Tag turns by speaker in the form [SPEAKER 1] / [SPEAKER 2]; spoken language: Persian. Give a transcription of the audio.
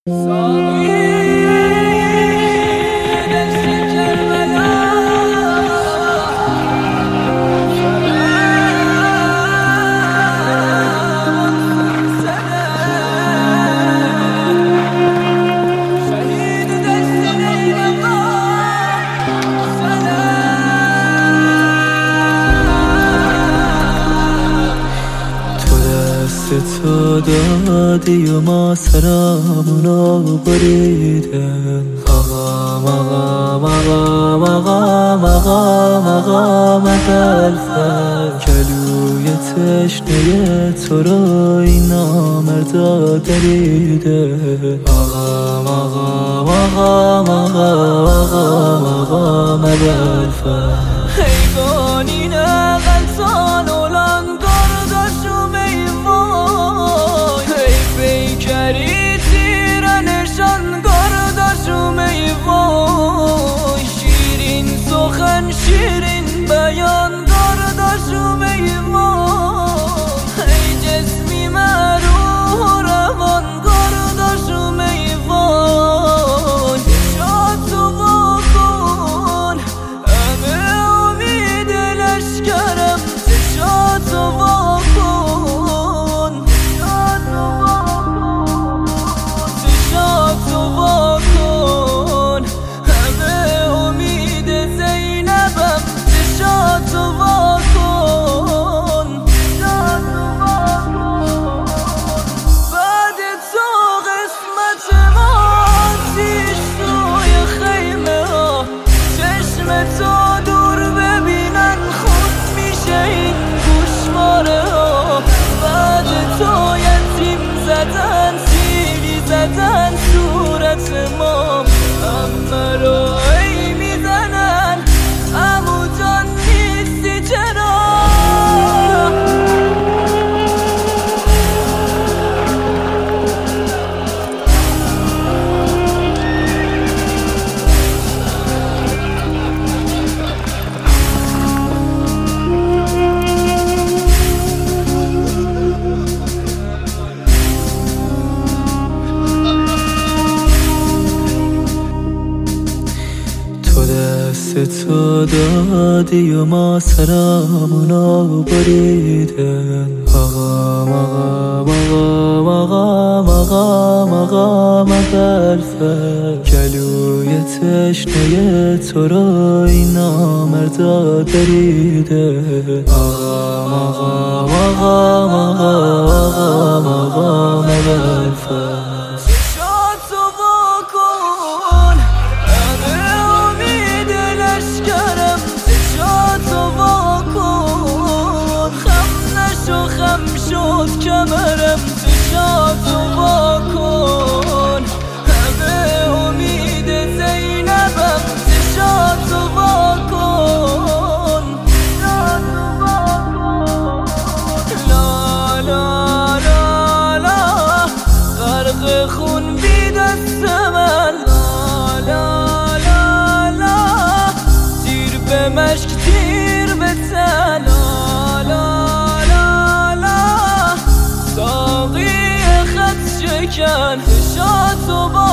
[SPEAKER 1] تو دادی و ما سرامونو بریدن مقام مقام مقام مقام مقام مقام قلبم گلوی تشنه تو رو این نامردا دریده مقام مقام مقام مقام مقام قلبم
[SPEAKER 2] حیوانی نغلطان olan kardeşim eyvay Hey beykeri tiranışan kardeşim eyvay Şirin sokan şirin beyan kardeşim eyvay Hey cismime ruh revan kardeşim eyvay Şatı vakon ömür Kerem şatı vakon şatı vakon Heme umide Zeynep'em şatı vakon Bade to kısmetim ateş suya khayme çeşme to dur bebinen این گوشواره ها بعد تو یتیم زدن سیلی زدن صورت ما همه رو ای میزنن عمو جان نیستی چرا
[SPEAKER 1] تو دادی و ما سرامونو بریدن مقام مقام مقام مقام مقام قلبم گلوی تشنه تو رو این نامردا دریده مقام مقام مقام مقام قلبم
[SPEAKER 2] خم شد کمرم شاد و واکن همه امید زینبم شاد و واکن لا لا لا لا غرق خون بی دست من لا لا لا لا تیر به مشک تیر به تن لا لا ساقی خط شکن شاد و